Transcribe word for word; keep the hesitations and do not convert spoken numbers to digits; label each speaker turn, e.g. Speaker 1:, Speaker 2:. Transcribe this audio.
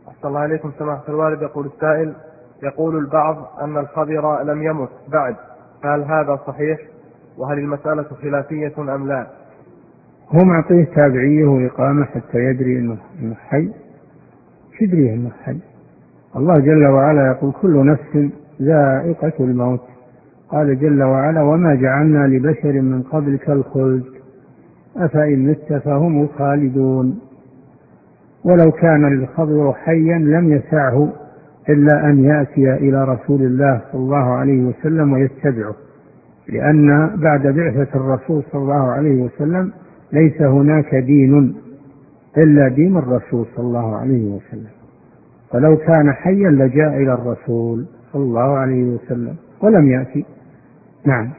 Speaker 1: أحسن الله عليكم سماحة الوالد. يقول السائل: يقول البعض أن الخضر لم يمت بعد، فهل هذا صحيح؟ وهل المسألة خلافية أم لا؟
Speaker 2: هو معطيه تابعية وإقامة حتى يدري أنه حي، يدري أنه حي. الله جل وعلا يقول: كل نفس ذائقة الموت. قال جل وعلا: وما جعلنا لبشر من قبلك الخلد أفإن مت فهم الخالدون. ولو كان الخضر حيا لم يسعه إلا أن يأتي إلى رسول الله صلى الله عليه وسلم ويتبعه، لأن بعد بعثة الرسول صلى الله عليه وسلم ليس هناك دين إلا دين الرسول صلى الله عليه وسلم. فلو كان حيا لجاء إلى الرسول صلى الله عليه وسلم ولم يأتي. نعم.